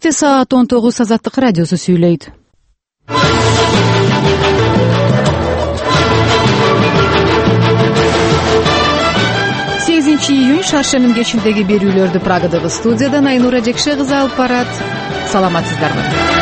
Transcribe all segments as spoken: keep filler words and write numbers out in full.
Кечте саат он тогуз Азаттык радиосу сүйлөйт. сегизинчи июнь шаршемин кечиндеги берүүлөрдү Прагадагы студиядан Айнура Жекше кызы алып барат. Саламатсыздарбы?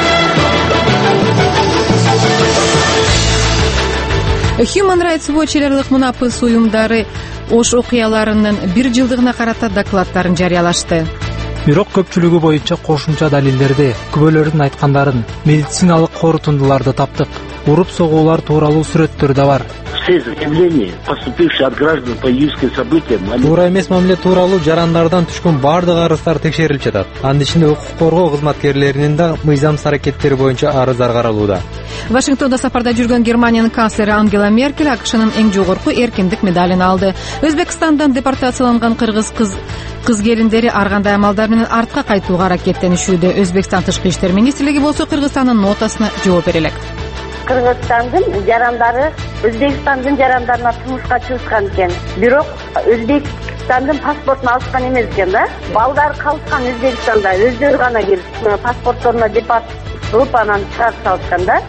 Human Rights Watch элерлик мунапыс уюмдары Ош окуяларынын бир жылдыгына карата докладдарын жарыялашты. Бирок көпчүлүгү боюнча кошумча далилдерди, күбөлөрдүн айткандарын, медициналык корутундуларды таптык. Уруп согуулар тууралуу сүрөттөр да бар. Все заявления, поступившие от граждан по июльским событиям, туура эмес мамиле тууралуу жарандардан түшкөн бардык арыздар текшерилип жатат. Анын ичинде укук коргоо кызматкерлеринин да мыйзамсыз аракеттери боюнча арыздар каралууда. Вашингтонда сапарда жүргөн Германиянын канцлери Ангела Меркель АКШнын эң жогорку эркиндик медалын алды. Өзбекстандан депортацияланган кыргыз кыз кыз келиндери ар кандай амалдар менен артка кайтууга аракеттенишүүдө. Өзбекстан тышкы иштер министрлиги болсо Кыргызстандын нотасына жооп бере элек. Кыргызстандын жарандары Өзбекстандын жарандарына турмушка чыгышкан экен. Бирок Өзбекстандын паспортун алышкан эмес экен да. Балдар калышкан Өзбекстанда, өздөрү гана келип паспортторуна депорт кылып анан чыгарып салышкан да.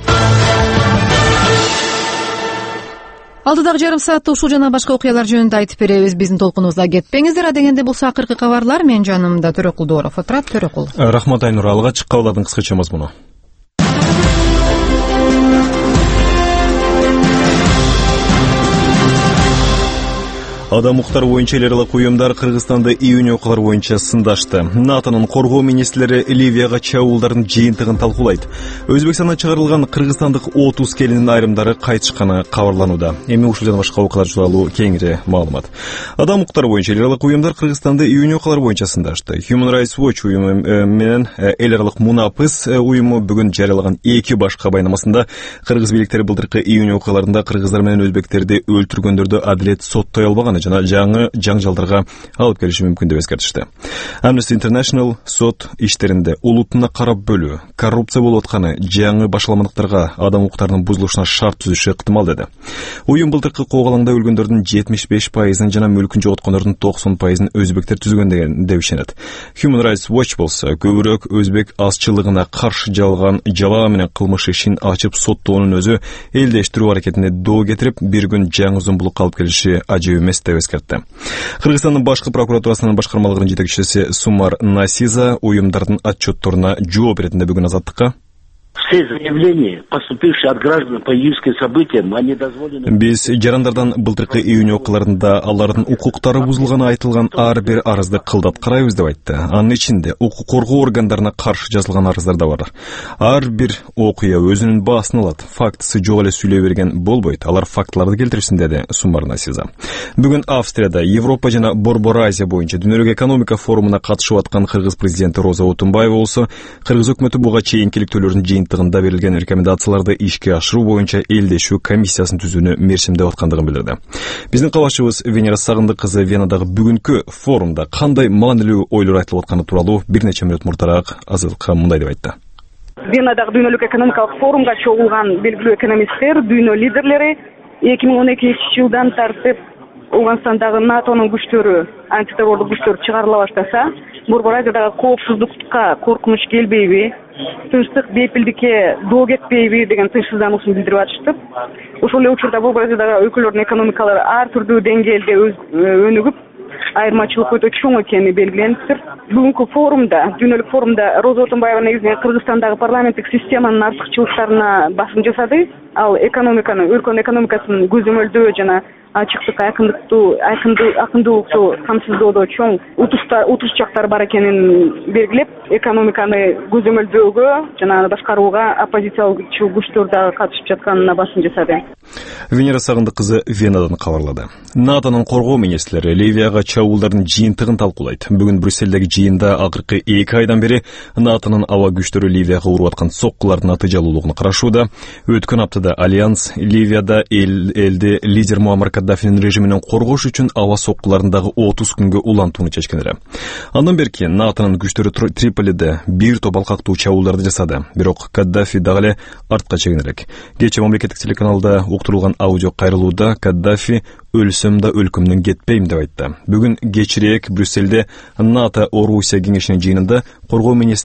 Алдыдагы жарым саатта ушул жана башка окуялар жөнүндө айтып беребиз. Биздин толкунубузга кетпеңиздер. Адегенде бул акыркы кабарлар. Мен жанымда Төрөкул Дооров отурат. Төрөкул. Рахмат Айнур. Алгач кабарлардын кыскача мазмуну. Адам укуктары боюнча элерлик уюмдар Кыргызстанда июнь окуялар боюнча сындашты. НАТОнун коргоо министрлери Ливияга чабуулдардын жыйынтыгын талкуулайт. Өзбекстандан чыгарылган кыргызстандык отуз келиндин айрымдары кайтышканы кабарланууда. Эми ушул жана башка окуялар тууралуу кеңири маалымат. Адам укуктары боюнча элерлик уюмдар Кыргызстанда июнь окуялар боюнча сындашты. Human Rights Watch уюму менен элерлик мунапыс уюму бүгүн жарыялаган эки башка байнамасында кыргыз бийликтери былтыркы июнь окуяларында кыргыздар менен өзбектерди өлтүргөндөрдү адилет соттой албаган жана жаңы жаңжалдарга алып келиши мүмкүн деп эскертишти. Amnesty International сот иштеринде улутуна карап бөлүү, коррупция болуп атканы, жаңы башаламандыктарга, адам укуктарынын бузулушуна шарт түзүшү ыктымал деди. Уюм былтыркы коогалаңда өлгөндөрдүн жетимиш беш пайызын жана мүлкүн жоготкондордун токсон пайызын өзбектер түзгөн деген деп ишенет. Human Rights Watch болсо көбүрөөк өзбек азчылыгына каршы жалган жала менен кылмыш ишин ачып соттоонун өзү элдештирүү аракетине доо кетирип, бир күн жаңы зомбулукка алып келиши ажып эмес деп эскертти. Кыргызстандын башкы прокуратурасынын башкармалыгынын жетекчиси Сумар Насиза уюмдардын отчетторуна жооп беретинде бүгүн Азаттыкка все заявления, поступившие от граждан по июльским событиям, они дозволены. Биз жарандардан былтыркы июнь окуяларында алардын укуктары бузулганы айтылган ар бир арызды кылдат карайбыз деп айтты. Анын ичинде укук коргоо органдарына каршы жазылган арыздар да бар. Ар бир окуя өзүнүн баасын алат. Фактысы жок эле сүйлөй берген болбойт. Алар фактыларды келтирсин деди Сумар Насиза. Бүгүн Австрияда Европа жана Борбор Азия боюнча дүйнөлүк экономика форумуна катышып аткан кыргыз президенти Роза Отунбаева болсо кыргыз өкмөтү буга чейинкилик төлөрдүн жыйынтыгында берилген рекомендацияларды ишке ашыруу боюнча элдешүү комиссиясын түзүүнү мерсимдеп аткандыгын билдирди. Биздин кабарчыбыз Венера Сагындык кызы Венадагы бүгүнкү форумда кандай маанилүү ойлор айтылып атканы тууралуу бир нече мүнөт мурдараак Азаттыкка мындай деп айтты. Венадагы дүйнөлүк экономикалык форумга чогулган белгилүү экономисттер, дүйнө лидерлери эки миң он экинчи жылдан тартып Ауганстандагы НАТОнун күчтөрү, антитеррорлук күчтөр чыгарыла баштаса, Борбор Азиядагы коопсуздукка коркунуч келбейби, тынчтык, бейпилдикке доо кетпейби деген тынчсыздануусун билдирип атышты. Ошол эле учурда Борбор Азиядагы өлкөлөрдүн экономикалары ар түрдүү деңгээлде өнүгүп, айырмачылык өтө чоң экени белгилениптир. Бүгүнкү форумда, дүйнөлүк форумда Роза Отунбаева негизинен Кыргызстандагы парламенттик системанын артыкчылыктарына басым жасады. Ал экономиканы, өлкөнүн экономикасын көзөмөлдөө жана ачыктыкка, акындыктуу, акындуулукту камсыздоодо чоң утуштар, утуш жактар бар экенин белгилеп, экономиканы көзөмөлдөөгө жана башкарууга оппозициялык күчтөр да катышып жатканына басым жасады. Венера Сагындык кызы Венадан кабарлады. НАТОнун коргоо министрлери Ливияга чабуулдардын жыйынтыгын талкуулайт. Бүгүн Брюссельдеги жыйында акыркы эки айдан бери НАТОнун аба күчтөрү Ливияга уруп аткан соккулардын натыйжалуулугун карашууда. Өткөн аптада Альянс Ливияда эл, элди лидер Муаммар Каддафинин режиминин коргош үчүн аба соккуларындагы отуз күнгө улантууну чечкен эле. Андан берки НАТОнун күчтөрү Триполиде бир топ алкактуу чабуулдарды жасады. Бирок Каддафи дагы эле артка чегинерек. Кечээ мамлекеттик телеканалда уктурулган аудио кайрылууда Каддафи өлсөм да өлкөмдөн кетпейм деп айтты. Бүгүн кечирээк Брюссельде НАТО Орусия кеңешинин жыйынында коргоо министри